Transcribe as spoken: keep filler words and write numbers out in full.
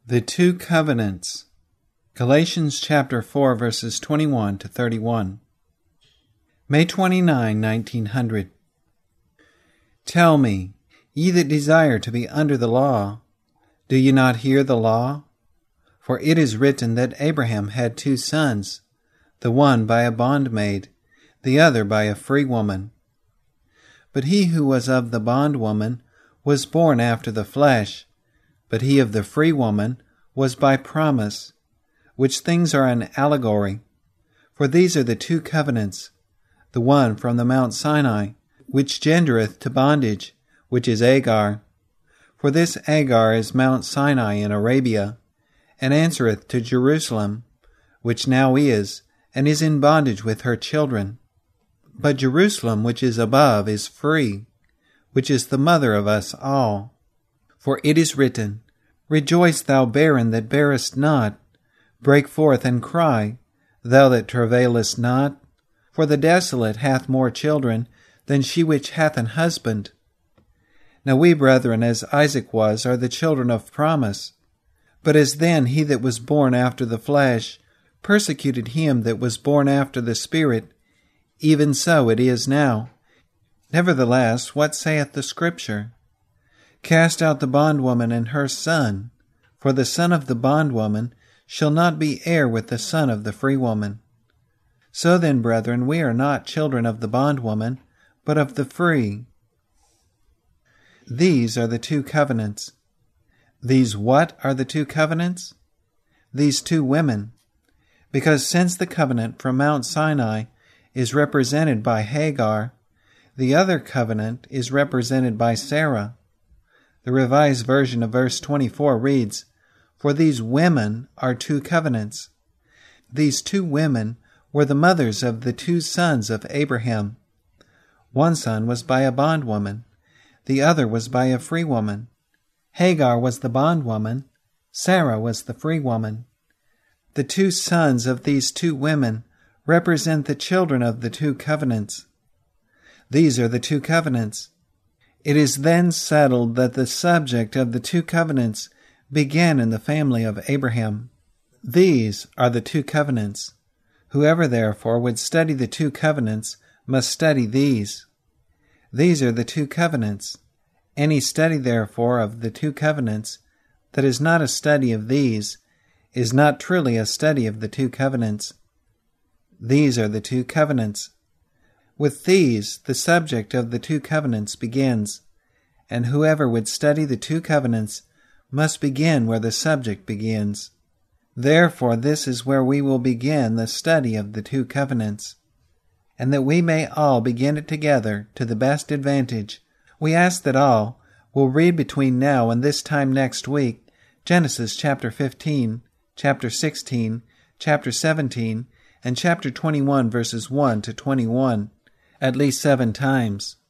The Two Covenants. Galatians chapter four, verses twenty-one to thirty-one. May twenty-ninth, nineteen hundred. Tell me, ye that desire to be under the law, do ye not hear the law? For it is written that Abraham had two sons, the one by a bondmaid, the other by a free woman. But he who was of the bondwoman was born after the flesh, but he of the free woman was by promise, which things are an allegory. For these are the two covenants, the one from the Mount Sinai, which gendereth to bondage, which is Agar. For this Agar is Mount Sinai in Arabia, and answereth to Jerusalem, which now is, and is in bondage with her children. But Jerusalem, which is above, is free, which is the mother of us all. For it is written, Rejoice, thou barren that bearest not, break forth and cry, thou that travailest not, for the desolate hath more children than she which hath an husband. Now we, brethren, as Isaac was, are the children of promise. But as then he that was born after the flesh persecuted him that was born after the Spirit, even so it is now. Nevertheless, what saith the Scripture? Cast out the bondwoman and her son, for the son of the bondwoman shall not be heir with the son of the free woman. So then, brethren, we are not children of the bondwoman, but of the free. These are the two covenants. These what are the two covenants? These two women. Because since the covenant from Mount Sinai is represented by Hagar, the other covenant is represented by Sarah. The Revised Version of verse twenty-four reads, For these women are two covenants. These two women were the mothers of the two sons of Abraham. One son was by a bondwoman, the other was by a free woman. Hagar was the bondwoman, Sarah was the free woman. The two sons of these two women represent the children of the two covenants. These are the two covenants. It is then settled that the subject of the two covenants began in the family of Abraham. These are the two covenants. Whoever therefore would study the two covenants must study these. These are the two covenants. Any study therefore of the two covenants that is not a study of these is not truly a study of the two covenants. These are the two covenants. With these, the subject of the two covenants begins, and whoever would study the two covenants must begin where the subject begins. Therefore, this is where we will begin the study of the two covenants. And that we may all begin it together to the best advantage, we ask that all will read between now and this time next week Genesis chapter fifteen, chapter sixteen, chapter seventeen, and chapter twenty-one verses one to twenty-one. At least seven times.